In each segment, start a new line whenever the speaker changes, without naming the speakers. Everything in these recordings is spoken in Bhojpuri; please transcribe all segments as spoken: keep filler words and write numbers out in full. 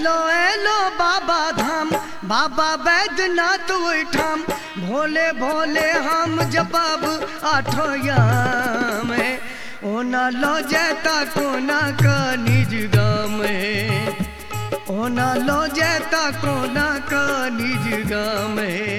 एलो एलो बाबा धाम बाबा बैद्यनाथ ओठाम भोले भोले हम जपब आठो याम ओना लो जैता कोना का निज गाम ओना लो जैता कोना का निज गाम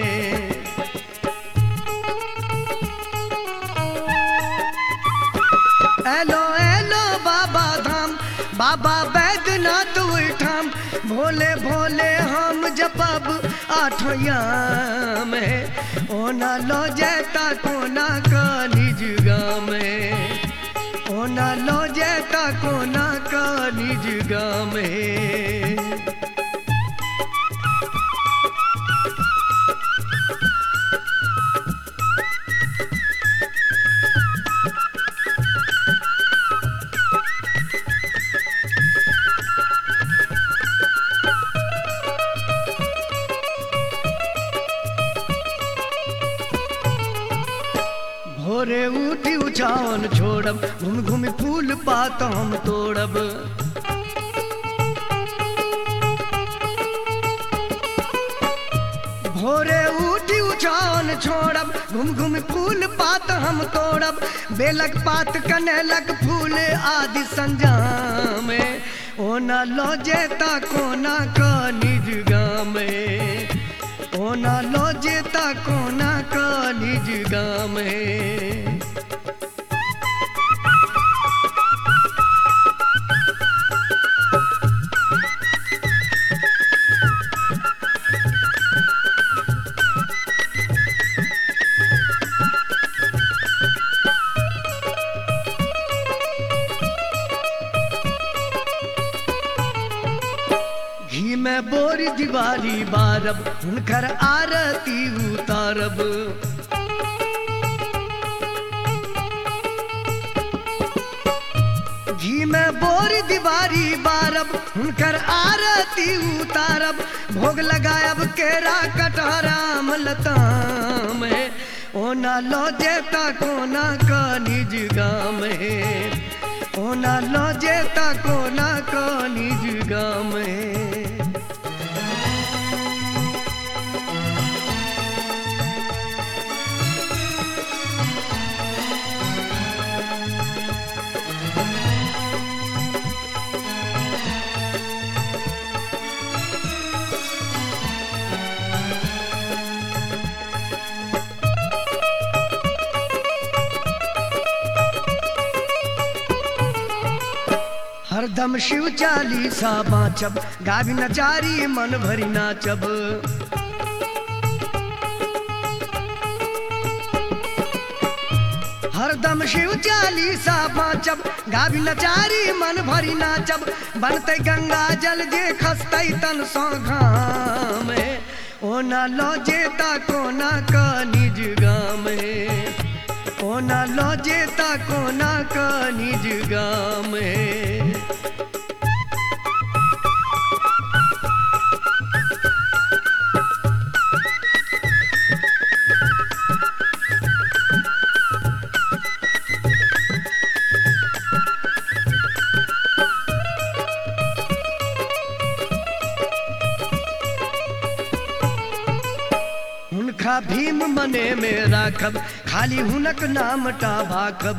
एलो एलो बाबा धाम बाबा बैद्यनाथ ओठाम भोले भोले हम जपब आठो याम ओना लो जैता कोना का निज गाम ओना लो जैता कोना का निज गाम भोरे उठी उछावन छोड़ब घूम घूम फूल पात हम तोड़ब भोरे उठी उछावन छोड़ब घूम घूम फूल पात हम तोड़ब बेलक पात कनेलक फूल आदि संजाम ओना लो जैता कोना का निज गाम ओना लो जेता कोना का निज गाम घी में बोरी दीवारी बारब हुनकर आरती उतारब घी में बोरी दीवारी बारब हुनकर आरती उतारब भोग लगायब केरा कटहराम लताम ओना लो जैता कोना का निज गाम ओना लो जैता कोना का निज गाम हरदम शिव चालीसा बाँचब गावी नचारी मन भरी नाचब हरदम शिव चालीसा बाँचब गावी नचारी मन भरी नाचब बनते गंगा जल जे खसते तन सौ घाम ओना लो जेता कोना का निज गाम ओना लो जेता कोना का निज गाम हुनका भीम मने में राखब खाली हुनक नाम टा भाखब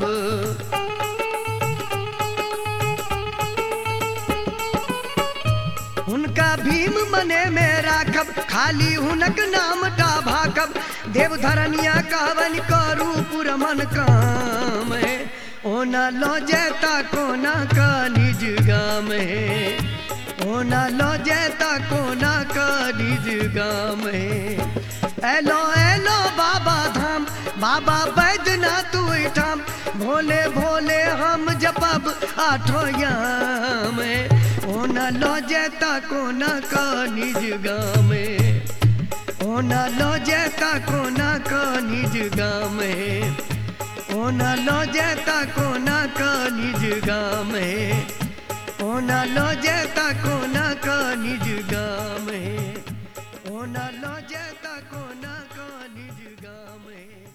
हुनका भीम मने में राखब खाली हुनक नाम टा भाखब देवधरनिया कहवन करू पुरमन काम ओना लो जैता कोना का निज गाम ओना लो जैता कोना का निज गाम एलो एलो बाबा धाम बाबा बैद्यनाथ ओठाम भोले भोले हम जपब आठो याम ओना लो जैता कोना का निज गाम ओना लो जैता कोना का निज गाम ओना लो जैता कोना का निज गाम ओना लो जैता कोना का निज गाम ओना लो जैता कोना का निज गाम।